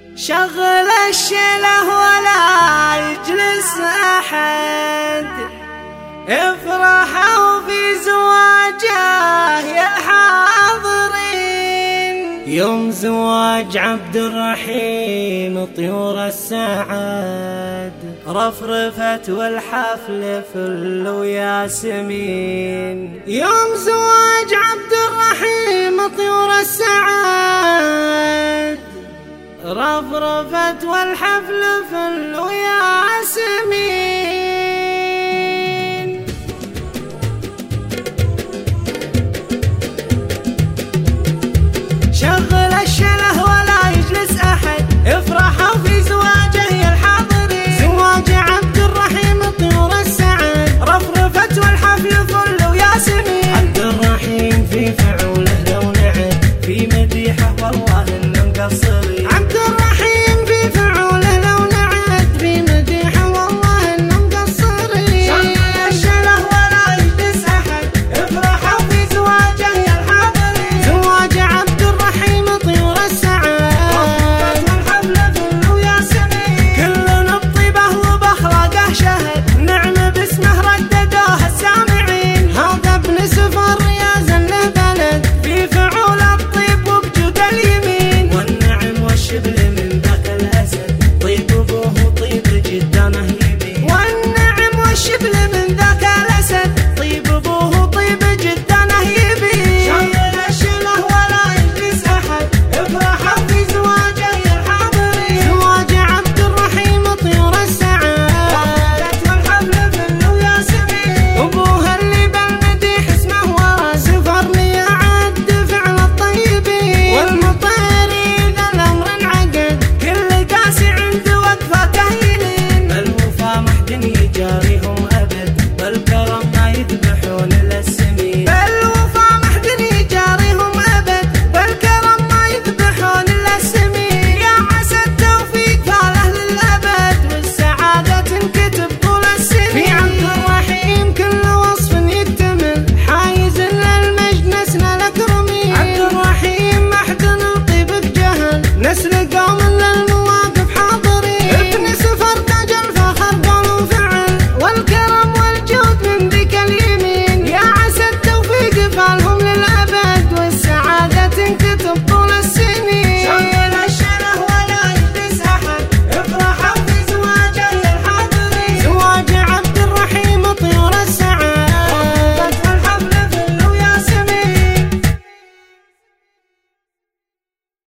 شغل الشله ولا يجلس أحد، افرحوا في زواجه يا حاضرين. يوم زواج عبد الرحيم طيور السعد رفرفت والحفل فل وياسمين. يوم زواج عبد الرحيم طيور السعد رفرفت والحفل فل وياسمين.